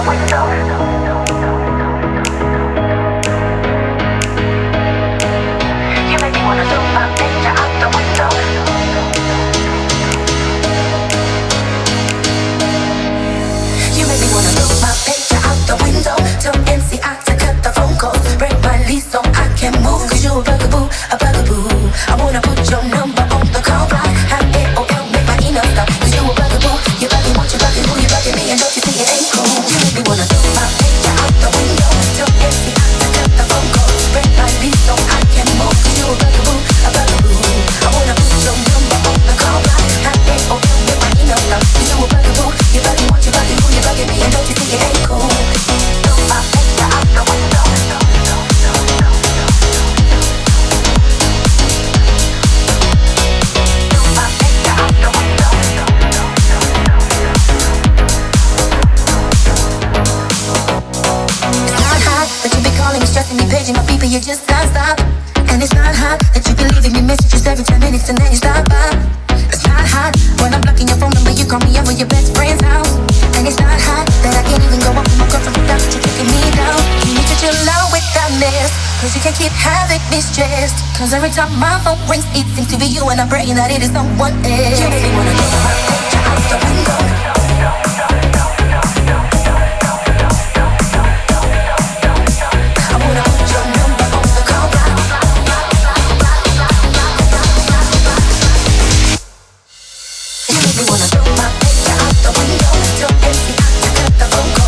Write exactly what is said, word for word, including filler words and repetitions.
Cause every time my phone rings, it seems to be you, and I'm praying that it is someone else. You make me wanna throw my picture out the window. I wanna put your number on the call block. You make me wanna throw my picture out the window. Tell empty out to cut the phone call.